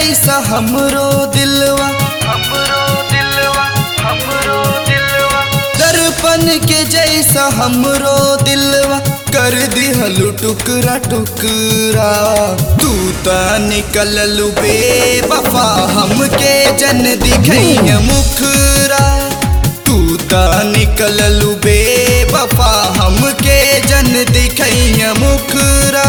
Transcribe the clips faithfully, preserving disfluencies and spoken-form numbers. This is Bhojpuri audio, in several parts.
जैसा हमरो दिलवा हमरो दिलवा हमरो दिलवा दर्पण के जैसा हमरो दिलवा कर दिहलु टुकड़ा टुकड़ा। तू ता निकललु बेवफा हमके जन दिखैया मुखरा। तू ता निकललु बेवफा हमके जन दिखैया मुखरा।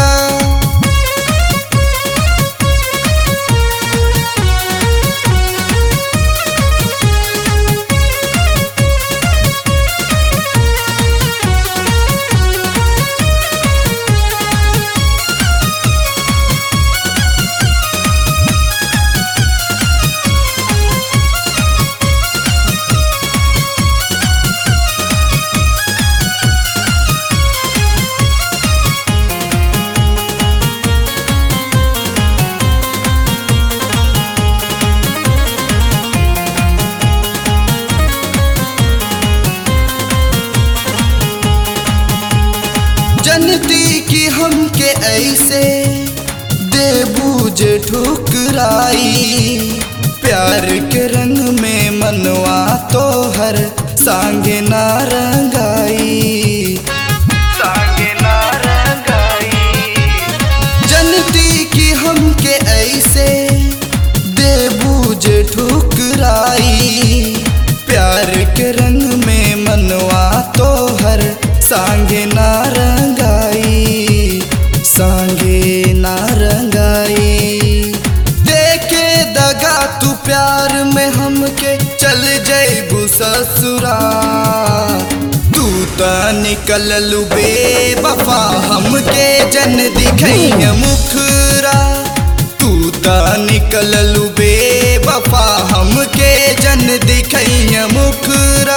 जनती की हमके ऐसे देबू जे ठुकराई। प्यार के रंग में मनवा तो हर सांगे ना रंगाई सांगे ना रंगाई। जनती की हमके ऐसे देबू जे ठुकराई। प्यार के रंग में मनवा तो हर सांगे ना रंगाई सांगे ना रंगाई। देखे दगा तू प्यार में हमके चल जैबू ससुरा। तू ता निकललु बेवफा हमके जन दिखैया मुखरा। तू ता निकललु बेवफा हमके जन दिखैया मुखरा।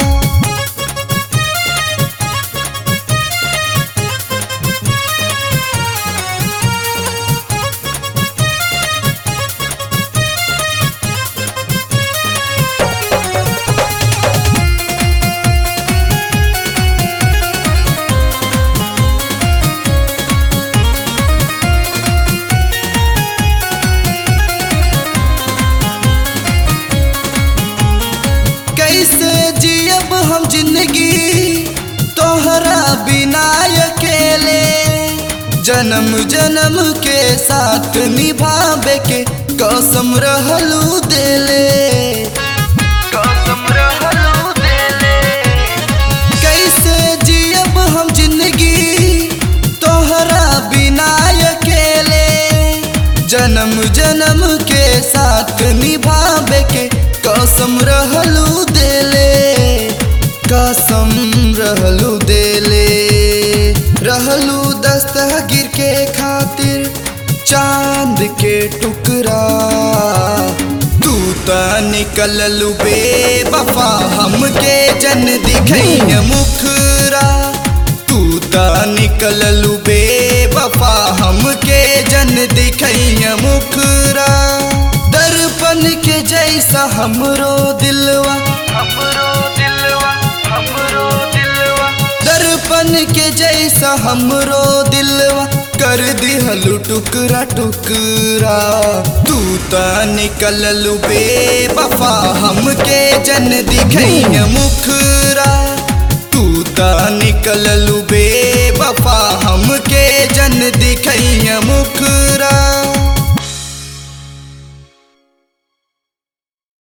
कैसे जियब हम जिंदगी तोहरा बिना अकेले। जन्म जन्म के साथ निभावे के कसम रहलू देले कसम रहलू देले। कैसे जियब हम जिंदगी तोहरा बिना अकेले। जन्म जन्म के साथ निभावे के कसम रहलू देले कसम रहलू देले। रहलू दस्तगीर के खातिर चांद के टुकड़ा। तू ता निकललु बेवफा हमके जन दिखैया मुखरा। तू ता निकललु बेवफा हमके जन दिखैया मुखरा। दर्पण के जैसा हमरो दिलवा हमरो दिलवा हमरो दिलवा दर्पण के जैसा हमरो दिलवा कर दिहलु टुकड़ा टुकड़ा। तू ता निकललु बेवफा हमके जन दिखैया मुखरा। तू ता निकललु बे